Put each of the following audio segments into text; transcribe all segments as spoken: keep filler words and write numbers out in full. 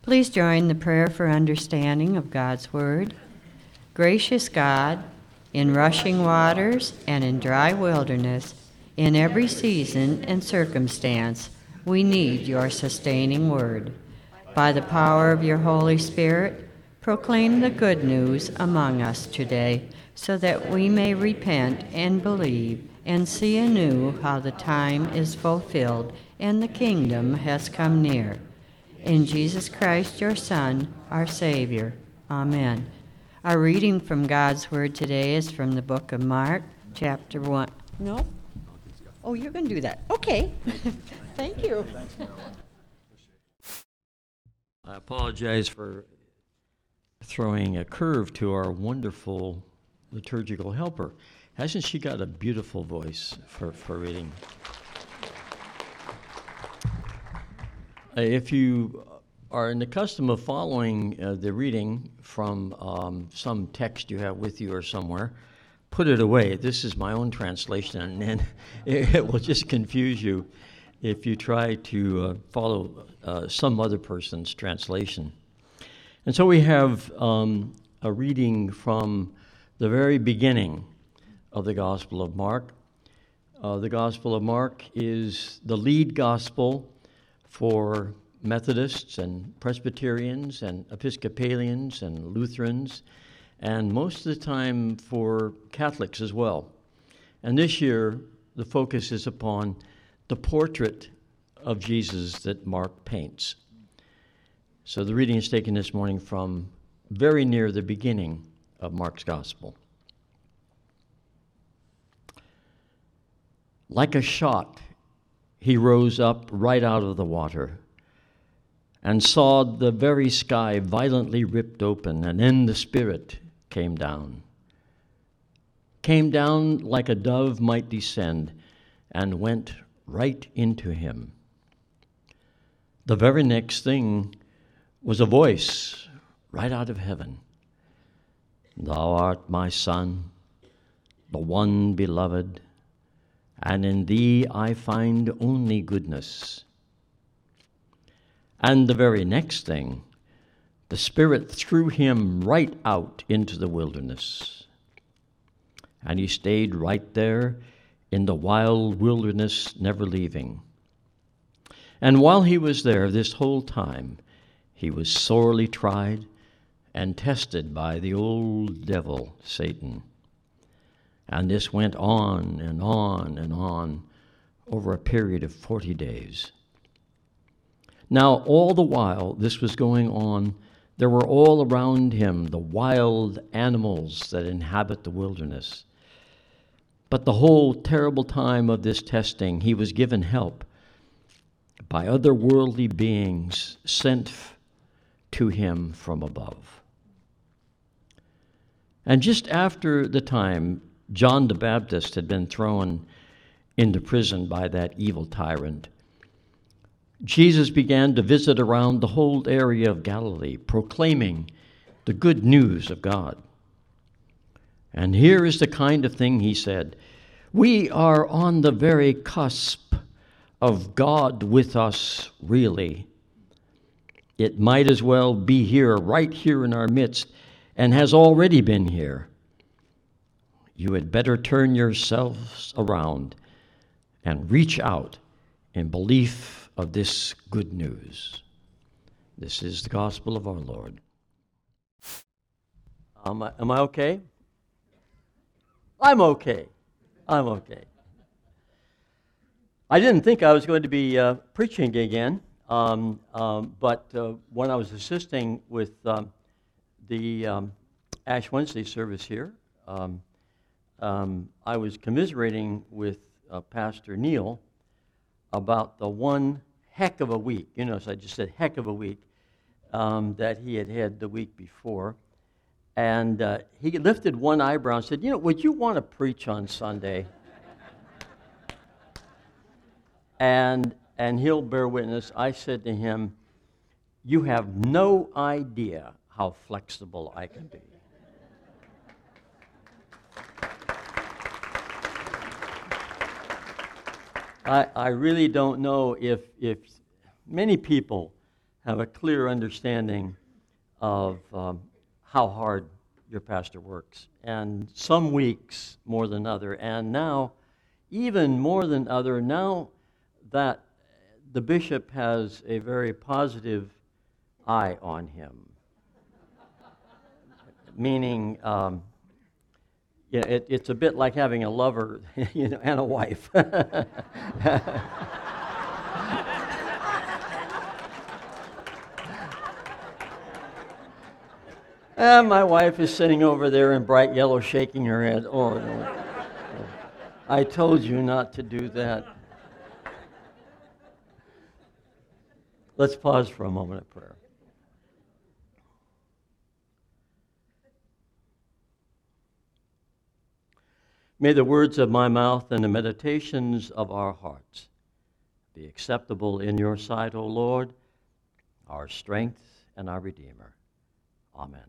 Please join the prayer for understanding of God's Word. Gracious God, in rushing waters and in dry wilderness, in every season and circumstance, we need your sustaining word. By the power of your Holy Spirit, proclaim the good news among us today, so that we may repent and believe and see anew how the time is fulfilled and the kingdom has come near. In Jesus Christ, your Son, our Savior. Amen. Our reading from God's Word today is from the book of Mark, chapter one. No? Oh, you're going to do that. Okay. Thank you. I apologize for throwing a curve to our wonderful liturgical helper. Hasn't she got a beautiful voice for, for reading? Uh, if you are in the custom of following uh, the reading from um, some text you have with you or somewhere, put it away. This is my own translation, and then it, it will just confuse you if you try to uh, follow uh, some other person's translation. And so we have um, a reading from the very beginning of the Gospel of Mark. Uh, the Gospel of Mark is the lead gospel for Methodists and Presbyterians and Episcopalians and Lutherans, and most of the time for Catholics as well. And this year, the focus is upon the portrait of Jesus that Mark paints. So the reading is taken this morning from very near the beginning of Mark's Gospel. Like a shot, he rose up right out of the water and saw the very sky violently ripped open, and then the Spirit came down. Came down like a dove might descend, and went right into him. The very next thing was a voice right out of heaven. Thou art my Son, the one beloved, and in thee I find only goodness. And the very next thing, the Spirit threw him right out into the wilderness. And he stayed right there in the wild wilderness, never leaving. And while he was there this whole time, he was sorely tried and tested by the old devil, Satan. And this went on and on and on over a period of forty days. Now, all the while this was going on, there were all around him the wild animals that inhabit the wilderness. But the whole terrible time of this testing, he was given help by other worldly beings sent to him from above. And just after the time John the Baptist had been thrown into prison by that evil tyrant, Jesus began to visit around the whole area of Galilee, proclaiming the good news of God. And here is the kind of thing he said: we are on the very cusp of God with us, really. It might as well be here, right here in our midst, and has already been here. You had better turn yourselves around and reach out in belief of this good news. This is the gospel of our Lord. Am I, am I okay? I'm okay. I'm okay. I didn't think I was going to be uh, preaching again, um, um, but uh, when I was assisting with um, the um, Ash Wednesday service here, um, um, I was commiserating with uh, Pastor Neil about the one heck of a week, you know, so I just said heck of a week, um, that he had had the week before. And uh, he lifted one eyebrow and said, you know, would you want to preach on Sunday? and and he'll bear witness, I said to him, you have no idea how flexible I can be. I, I really don't know if, if many people have a clear understanding of um, how hard your pastor works. And some weeks more than other. And now, even more than other, now that the bishop has a very positive eye on him. Meaning, um, yeah, it, it's a bit like having a lover, you know, and a wife. And my wife is sitting over there in bright yellow, shaking her head. Oh, no. I told you not to do that. Let's pause for a moment of prayer. May the words of my mouth and the meditations of our hearts be acceptable in your sight, O Lord, our strength and our Redeemer. Amen.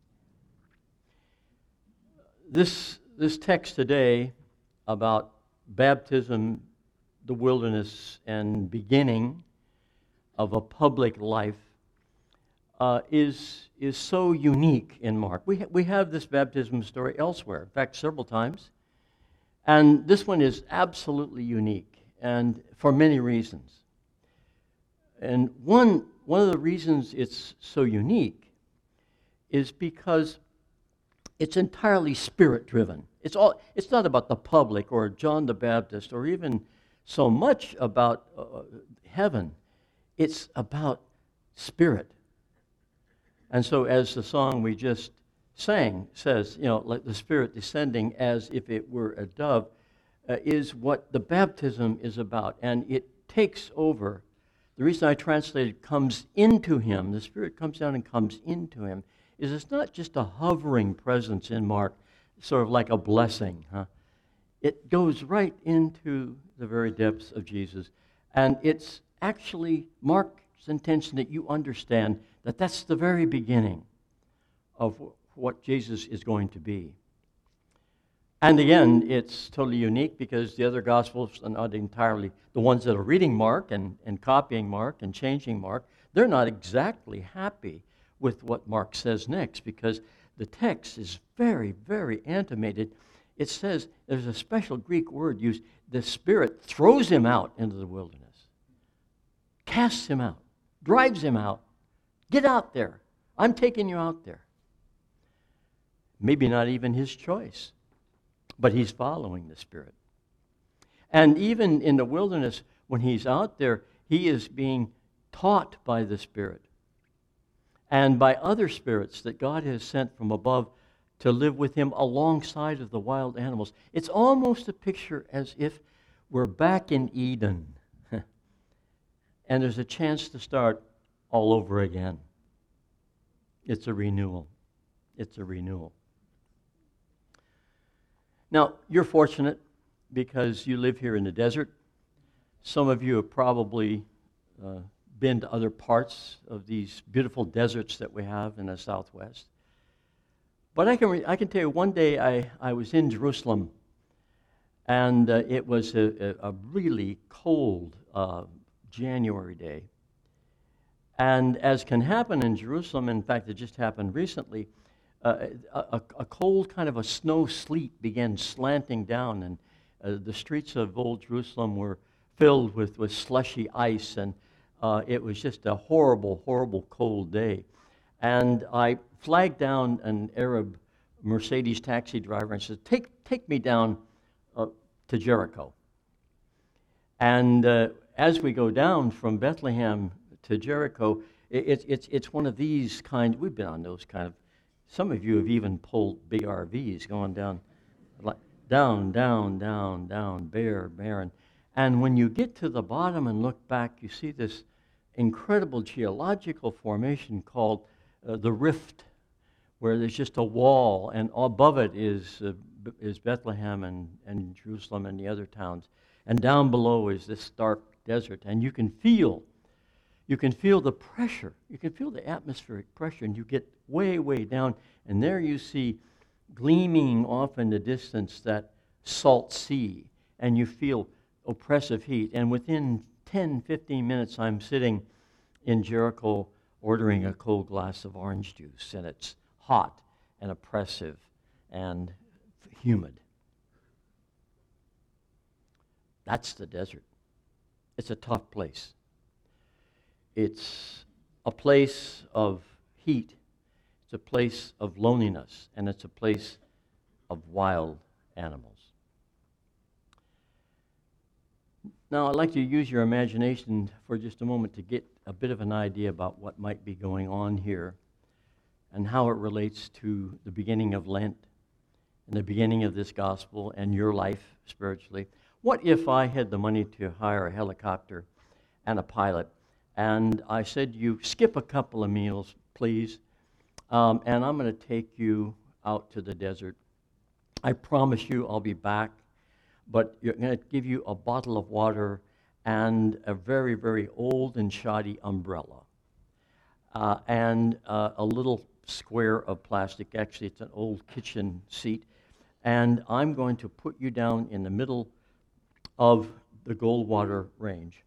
This, this text today about baptism, the wilderness, and beginning of a public life uh, is, is so unique in Mark. We, ha- we have this baptism story elsewhere, in fact, several times. And this one is absolutely unique, and for many reasons. And one, one of the reasons it's so unique is because it's entirely spirit-driven. It's all. It's not about the public or John the Baptist or even so much about uh, heaven. It's about spirit. And so as the song we just sang says, you know, like the Spirit descending as if it were a dove, uh, is what the baptism is about. And it takes over. The reason I translated comes into him, the Spirit comes down and comes into him, is it's not just a hovering presence in Mark, sort of like a blessing. Huh? It goes right into the very depths of Jesus. And it's actually Mark's intention that you understand that that's the very beginning of what Jesus is going to be. And again, it's totally unique because the other Gospels are not entirely, the ones that are reading Mark and, and copying Mark and changing Mark, they're not exactly happy with what Mark says next because the text is very, very animated. It says, there's a special Greek word used, the Spirit throws him out into the wilderness, casts him out, drives him out. Get out there. I'm taking you out there. Maybe not even his choice, but he's following the Spirit. And even in the wilderness, when he's out there, he is being taught by the Spirit and by other spirits that God has sent from above to live with him alongside of the wild animals. It's almost a picture as if we're back in Eden and there's a chance to start all over again. It's a renewal. It's a renewal. Now, you're fortunate because you live here in the desert. Some of you have probably uh, been to other parts of these beautiful deserts that we have in the Southwest. But I can, re- I can tell you, one day I, I was in Jerusalem, and uh, it was a, a, a really cold uh, January day. And as can happen in Jerusalem, in fact, it just happened recently, uh, a, a cold kind of a snow sleet began slanting down, and uh, the streets of old Jerusalem were filled with, with slushy ice, and uh, it was just a horrible, horrible cold day. And I flagged down an Arab Mercedes taxi driver and said, take, take me down uh, to Jericho. And uh, as we go down from Bethlehem to Jericho, it, it's it's one of these kind. We've been on those kind of. Some of you have even pulled big R Vs going down, like down, down, down, down, bare, barren. And when you get to the bottom and look back, you see this incredible geological formation called uh, the Rift, where there's just a wall, and above it is uh, is Bethlehem and, and Jerusalem and the other towns, and down below is this stark desert, and you can feel. You can feel the pressure. You can feel the atmospheric pressure, and you get way, way down, and there you see gleaming off in the distance that salt sea, and you feel oppressive heat. And within ten, fifteen minutes, I'm sitting in Jericho ordering a cold glass of orange juice, and it's hot and oppressive and humid. That's the desert. It's a tough place. It's a place of heat. It's a place of loneliness, and it's a place of wild animals. Now, I'd like to use your imagination for just a moment to get a bit of an idea about what might be going on here and how it relates to the beginning of Lent and the beginning of this gospel and your life spiritually. What if I had the money to hire a helicopter and a pilot, and I said, you skip a couple of meals, please, um, and I'm going to take you out to the desert. I promise you I'll be back, but you're going to give you a bottle of water and a very, very old and shoddy umbrella, uh, and uh, a little square of plastic. Actually, it's an old kitchen seat, and I'm going to put you down in the middle of the Goldwater Range.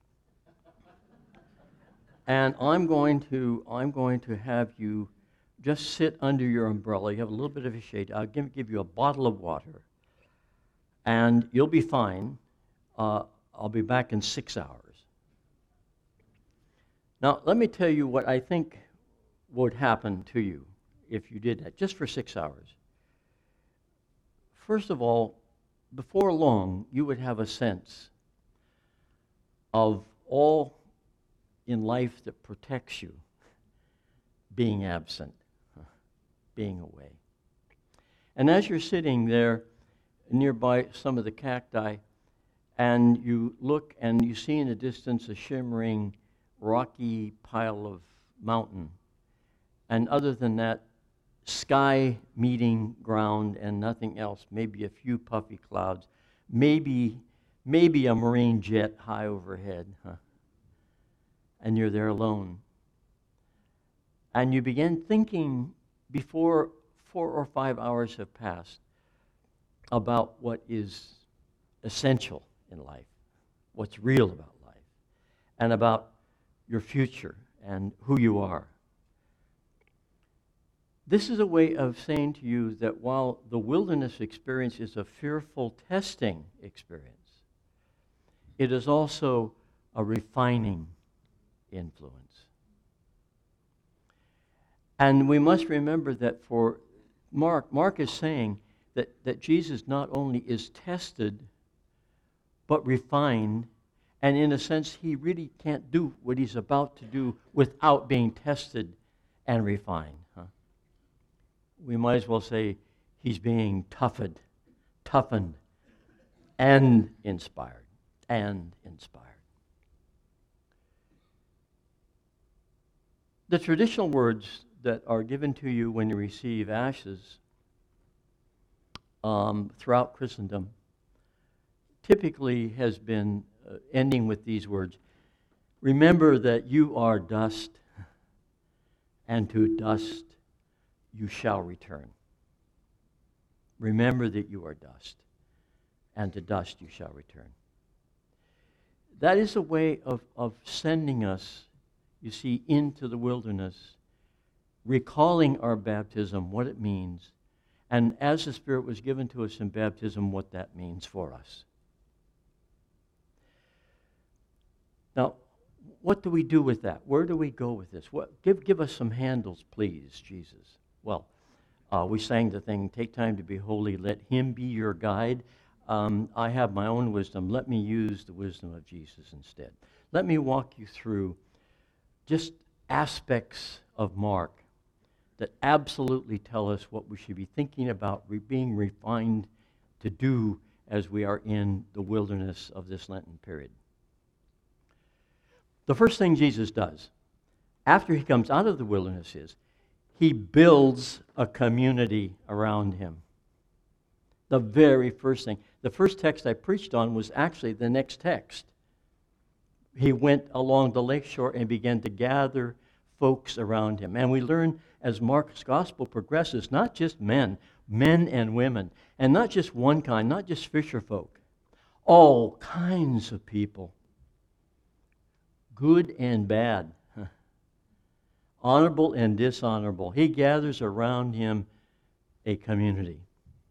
And I'm going to I'm going to have you just sit under your umbrella. You have a little bit of a shade. I'll give, give you a bottle of water, and you'll be fine. Uh, I'll be back in six hours. Now, let me tell you what I think would happen to you if you did that, just for six hours. First of all, before long, you would have a sense of all in life that protects you being absent, being away. And as you're sitting there nearby some of the cacti, and you look and you see in the distance a shimmering, rocky pile of mountain, and other than that, sky meeting ground and nothing else, maybe a few puffy clouds, maybe maybe a marine jet high overhead, huh? And you're there alone. And you begin thinking before four or five hours have passed about what is essential in life, what's real about life, and about your future and who you are. This is a way of saying to you that while the wilderness experience is a fearful testing experience, it is also a refining influence. And we must remember that for Mark, Mark is saying that, that Jesus not only is tested, but refined, and in a sense, he really can't do what he's about to do without being tested and refined. Huh? We might as well say he's being toughened, toughened, and inspired, and inspired. The traditional words that are given to you when you receive ashes um, throughout Christendom typically has been uh, ending with these words: remember that you are dust, and to dust you shall return. Remember that you are dust, and to dust you shall return. That is a way of, of sending us, you see, into the wilderness, recalling our baptism, what it means, and as the Spirit was given to us in baptism, what that means for us. Now, what do we do with that? Where do we go with this? What, give, give us some handles, please, Jesus. Well, uh, we sang the thing, take time to be holy, let him be your guide. Um, I have my own wisdom. Let me use the wisdom of Jesus instead. Let me walk you through just aspects of Mark that absolutely tell us what we should be thinking about re- being refined to do as we are in the wilderness of this Lenten period. The first thing Jesus does after he comes out of the wilderness is he builds a community around him. The very first thing. The first text I preached on was actually the next text. He went along the lakeshore and began to gather folks around him. And we learn as Mark's gospel progresses, not just men, men and women, and not just one kind, not just fisher folk, all kinds of people, good and bad. honorable and dishonorable. He gathers around him a community.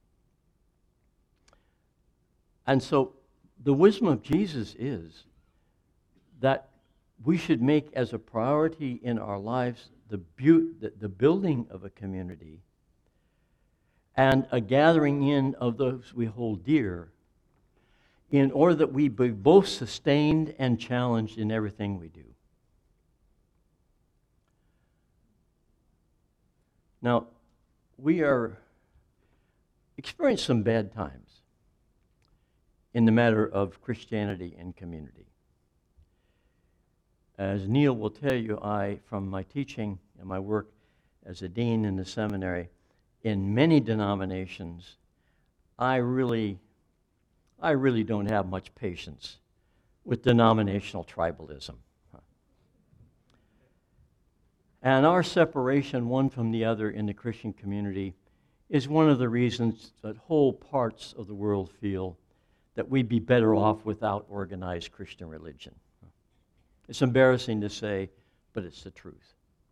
And so the wisdom of Jesus is that we should make as a priority in our lives the, bu- the, the building of a community and a gathering in of those we hold dear, in order that we be both sustained and challenged in everything we do. Now, we are experiencing some bad times in the matter of Christianity and community. As Neil will tell you, I, from my teaching and my work as a dean in the seminary, in many denominations, I really, I really don't have much patience with denominational tribalism. And our separation one from the other in the Christian community is one of the reasons that whole parts of the world feel that we'd be better off without organized Christian religion. It's embarrassing to say, but it's the truth.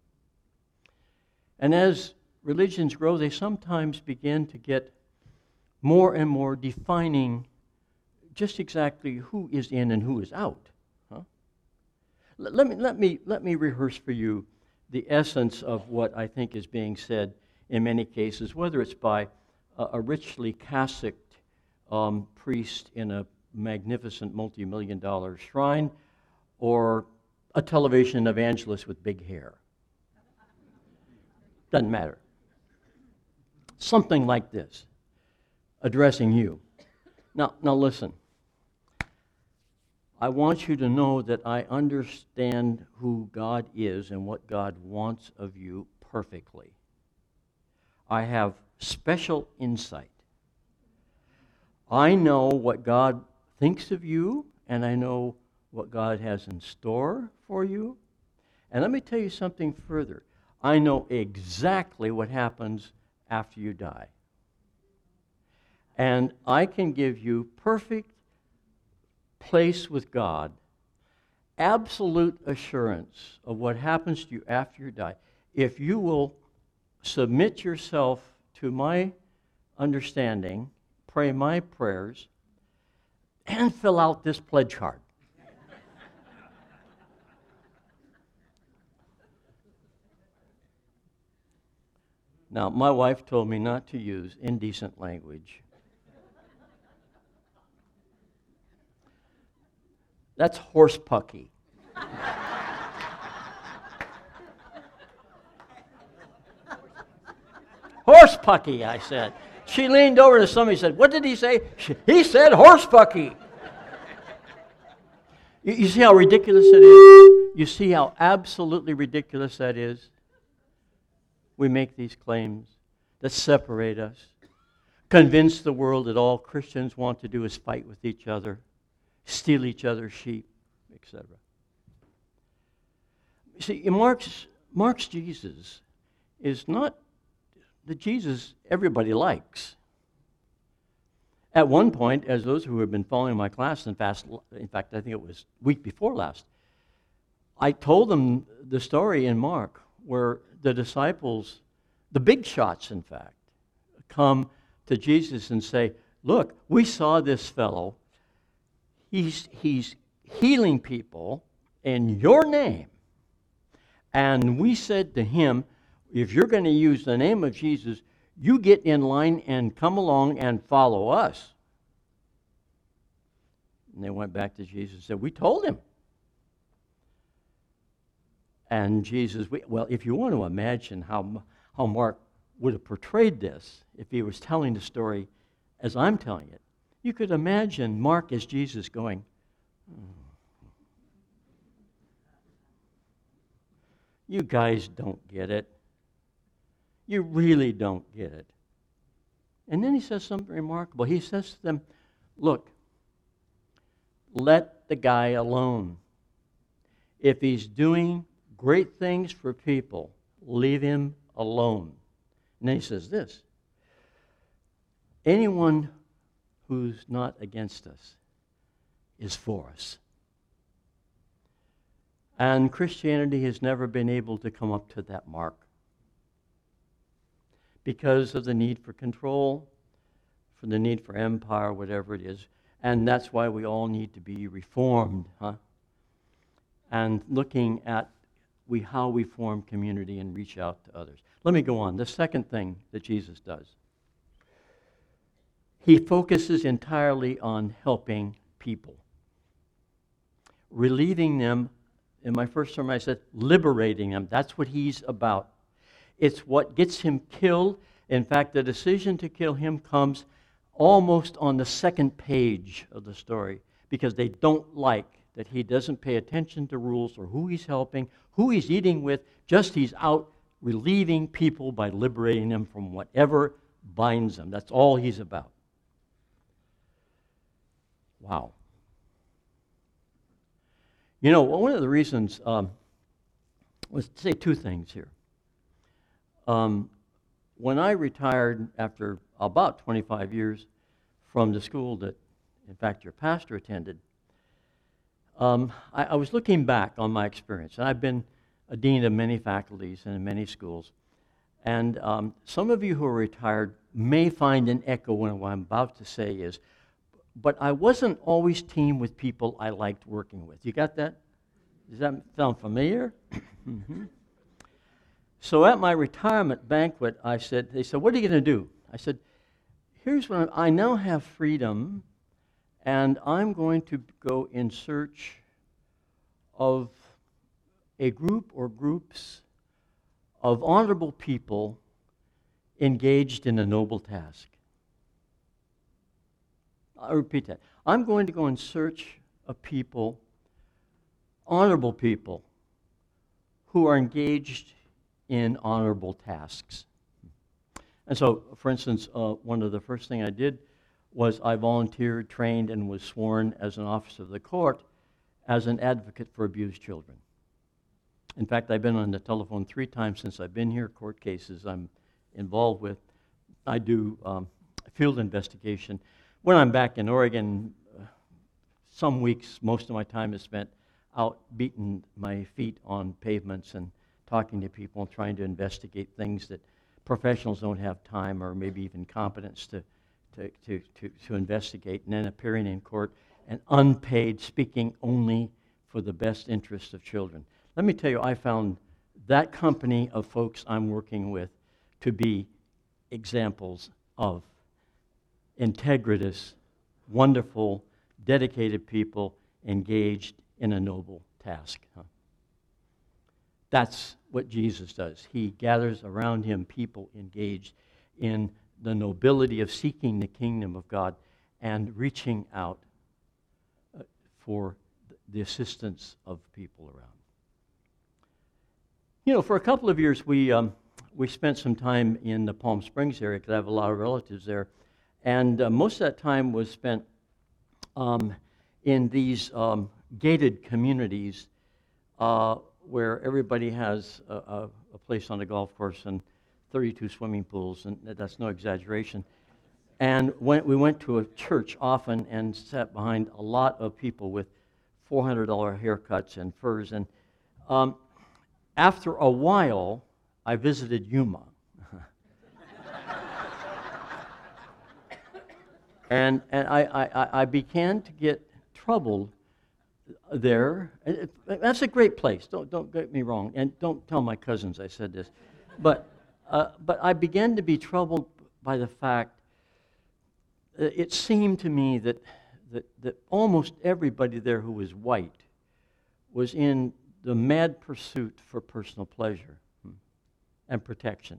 And as religions grow, they sometimes begin to get more and more defining just exactly who is in and who is out. Huh? Let, let, me, let, me, let me rehearse for you the essence of what I think is being said in many cases, whether it's by a, a richly cassocked um, priest in a magnificent multi-million dollar shrine, or a television evangelist with big hair. Doesn't matter. Something like this, addressing you. Now, now listen. I want you to know that I understand who God is and what God wants of you perfectly. I have special insight. I know what God thinks of you, and I know what God has in store for you. And let me tell you something further. I know exactly what happens after you die. And I can give you perfect place with God, absolute assurance of what happens to you after you die, if you will submit yourself to my understanding, pray my prayers, and fill out this pledge card. Now, my wife told me not to use indecent language. That's horsepucky. Horsepucky, I said. She leaned over to somebody and said, "What did he say?" She, he said horsepucky. You, you see how ridiculous it is? You see how absolutely ridiculous that is? We make these claims that separate us, convince the world that all Christians want to do is fight with each other, steal each other's sheep, et cetera. You see, Mark's, Mark's Jesus is not the Jesus everybody likes. At one point, as those who have been following my class, in fact, in fact, I think it was week before last, I told them the story in Mark where the disciples, the big shots, in fact, come to Jesus and say, "Look, we saw this fellow. He's, he's healing people in your name. And we said to him, if you're going to use the name of Jesus, you get in line and come along and follow us." And they went back to Jesus and said, "We told him." And Jesus, we, well, if you want to imagine how, how Mark would have portrayed this if he was telling the story as I'm telling it, you could imagine Mark as Jesus going, "Hmm. You guys don't get it. You really don't get it." And then he says something remarkable. He says to them, "Look, let the guy alone. If he's doing great things for people, leave him alone." And then he says this, "Anyone who's not against us is for us." And Christianity has never been able to come up to that mark because of the need for control, for the need for empire, whatever it is. And that's why we all need to be reformed, huh? And looking at we how we form community and reach out to others. Let me go on. The second thing that Jesus does, he focuses entirely on helping people, relieving them. In my first sermon, I said liberating them. That's what he's about. It's what gets him killed. In fact, the decision to kill him comes almost on the second page of the story because they don't like that he doesn't pay attention to rules or who he's helping, who he's eating with, just he's out relieving people by liberating them from whatever binds them. That's all he's about. Wow. You know, one of the reasons, um, let's say two things here. Um, when I retired after about twenty-five years from the school that, in fact, your pastor attended, um, I, I was looking back on my experience. And I've been a dean of many faculties and in many schools. And um, some of you who are retired may find an echo in what I'm about to say is, but I wasn't always teamed with people I liked working with. You got that? Does that sound familiar? Mm-hmm. So at my retirement banquet, I said, they said, what are you going to do? I said, here's what I'm, I now have freedom, and I'm going to go in search of a group or groups of honorable people engaged in a noble task. I'll repeat that. I'm going to go in search of people, honorable people, who are engaged in honorable tasks. And so, for instance, uh, one of the first things I did was I volunteered, trained, and was sworn as an officer of the court as an advocate for abused children. In fact, I've been on the telephone three times since I've been here, court cases I'm involved with. I do um, field investigation. When I'm back in Oregon, uh, some weeks, most of my time is spent out beating my feet on pavements and talking to people and trying to investigate things that professionals don't have time or maybe even competence to, to, to, to, to investigate, and then appearing in court and unpaid, speaking only for the best interest of children. Let me tell you, I found that company of folks I'm working with to be examples of integritous, wonderful, dedicated people engaged in a noble task. Huh? That's what Jesus does. He gathers around him people engaged in the nobility of seeking the kingdom of God and reaching out uh, for the assistance of people around. You know, for a couple of years, we um, we spent some time in the Palm Springs area because I have a lot of relatives there, and uh, most of that time was spent um, in these um, gated communities uh, where everybody has a, a, a place on the golf course and thirty-two swimming pools, and that's no exaggeration. And when we went to a church often and sat behind a lot of people with four hundred dollar haircuts and furs. And um, after a while, I visited Yuma. and and I, I, I began to get troubled there. It, that's a great place. Don't don't get me wrong, and don't tell my cousins I said this, but uh, but I began to be troubled by the fact that it seemed to me that that that almost everybody there who was white was in the mad pursuit for personal pleasure and protection.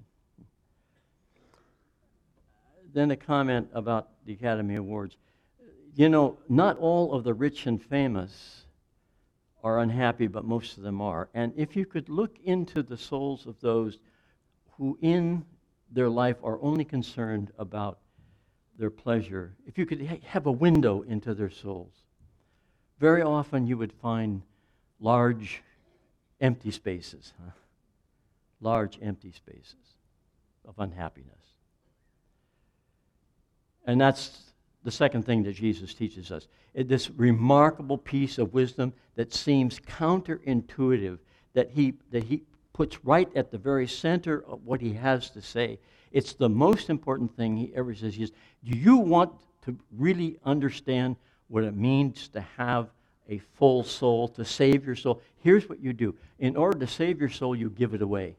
Then a comment about the Academy Awards. You know, not all of the rich and famous are unhappy, but most of them are. And if you could look into the souls of those who in their life are only concerned about their pleasure, if you could ha- have a window into their souls, very often you would find large empty spaces, huh? large empty spaces of unhappiness. And that's the second thing that Jesus teaches us. It, this remarkable piece of wisdom that seems counterintuitive, that he, that he puts right at the very center of what he has to say. It's the most important thing he ever says. He says, do you want to really understand what it means to have a full soul, to save your soul? Here's what you do. In order to save your soul, you give it away.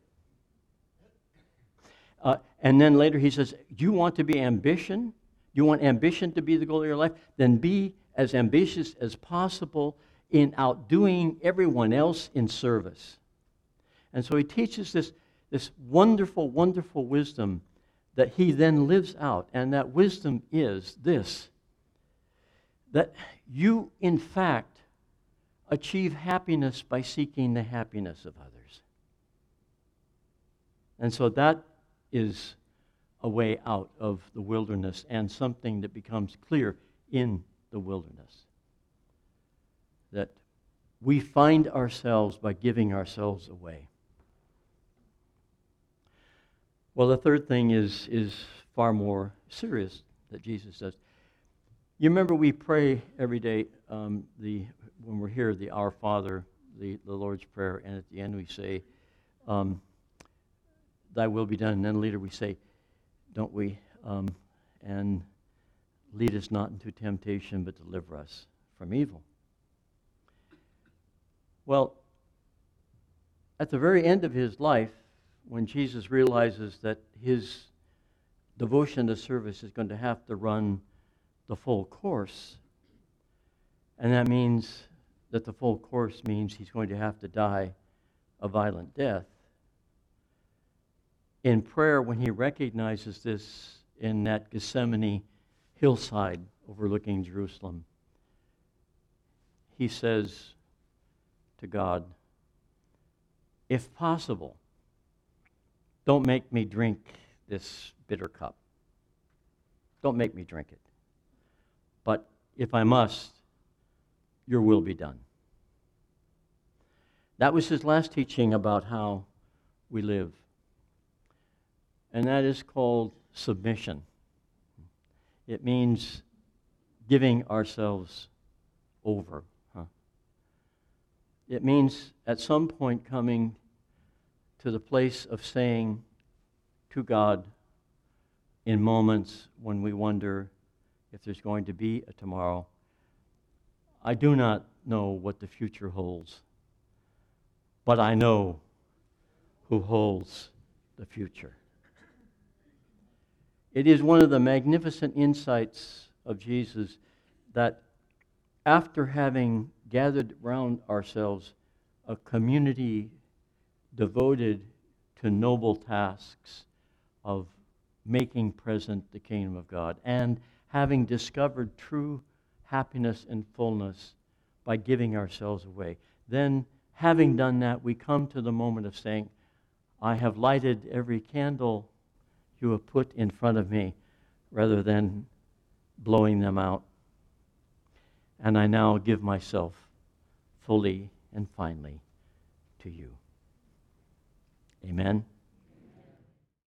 Uh, and then later he says, do you want to be ambition? You want ambition to be the goal of your life? Then be as ambitious as possible in outdoing everyone else in service. And so he teaches this, this wonderful, wonderful wisdom that he then lives out. And that wisdom is this, that you, in fact, achieve happiness by seeking the happiness of others. And so that is a way out of the wilderness and something that becomes clear in the wilderness. That we find ourselves by giving ourselves away. Well, the third thing is, is far more serious that Jesus does. You remember we pray every day, um, the when we're here, the Our Father, the, the Lord's Prayer, and at the end we say, um, Thy will be done. And then later we say, don't we? Um, and lead us not into temptation, but deliver us from evil. Well, at the very end of his life, when Jesus realizes that his devotion to service is going to have to run the full course, and that means that the full course means he's going to have to die a violent death. In prayer, when he recognizes this in that Gethsemane hillside overlooking Jerusalem, he says to God, if possible, don't make me drink this bitter cup. Don't make me drink it. But if I must, your will be done. That was his last teaching about how we live. And that is called submission. It means giving ourselves over. Huh? It means at some point coming to the place of saying to God in moments when we wonder if there's going to be a tomorrow, I do not know what the future holds, but I know who holds the future. It is one of the magnificent insights of Jesus that after having gathered around ourselves a community devoted to noble tasks of making present the kingdom of God and having discovered true happiness and fullness by giving ourselves away. Then, having done that, we come to the moment of saying, I have lighted every candle you have put in front of me, rather than blowing them out. And I now give myself fully and finally to you. Amen.